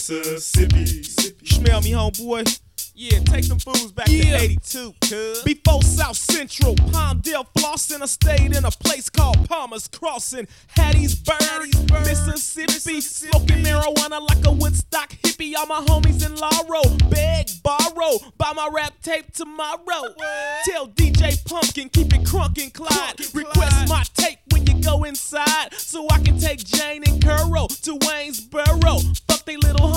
Mississippi. Smell me, homeboy. Yeah, take them fools back to 82, cuz. Before South Central, Palmdale flossing, I stayed in a place called Palmer's Crossing, Hattiesburg, Mississippi, smoking marijuana like a Woodstock hippie. All my homies in Laurel, beg, borrow, buy my rap tape tomorrow. Tell DJ Pumpkin, keep it crunkin' Clyde. Request my tape when you go inside, so I can take Jane and Curro to Waynesboro. Fuck they little